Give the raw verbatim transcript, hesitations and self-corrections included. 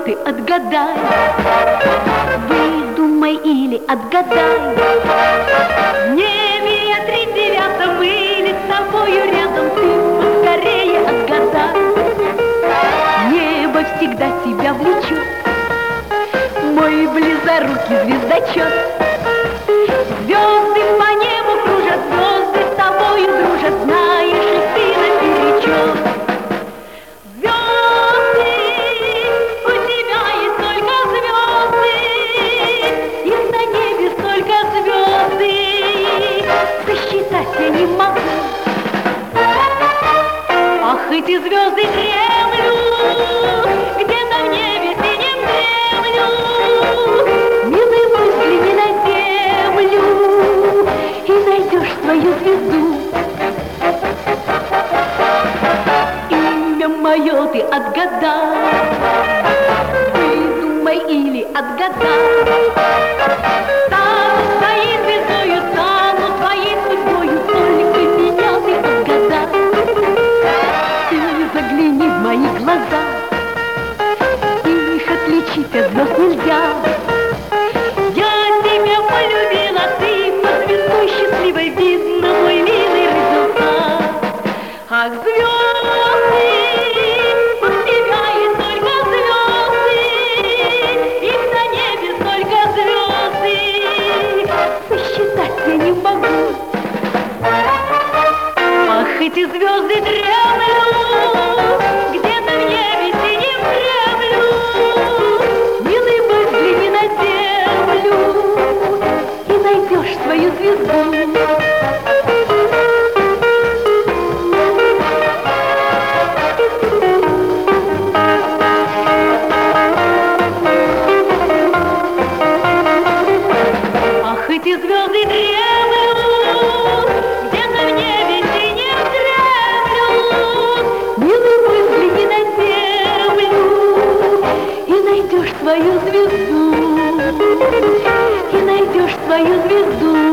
ты отгадай, выдумай или отгадай. В небе тридевятом были с тобою рядом, ты поскорее отгадай. Небо всегда тебя влечет, мой близорукий звездочет. Звезды по небу кружат, звезды с тобою дружат, знаешь, и ты наперечет. Звезды, у тебя есть только звезды, их на небе столько звезды, сосчитать я не могу. Ах, эти звезды дремлют, где-то в небе синем дремлют. Милый мой, взгляни на землю и найдешь свою звезду. Имя мое ты отгадай, выдумай или отгадай. Стану твоей звездою, стану твоей судьбою, только меня ты отгадай. Ты загляни в мои глаза, их отличить от звезд нельзя. Я тебя полюбила, ты по звездой счастливой, видно мой милый родился. Ах, звезды, у тебя есть только звезды, их на небе столько звезды, сосчитать я не могу. Ах, эти звезды дремлют, где-то в небе синем дремлют. Милый мой, взгляни на землю и найдешь свою звезду. Ах, эти звезды дремлют, где-то в небе синем дремлют. Милый мой, взгляни на землю и найдешь свою звезду, и найдешь свою звезду.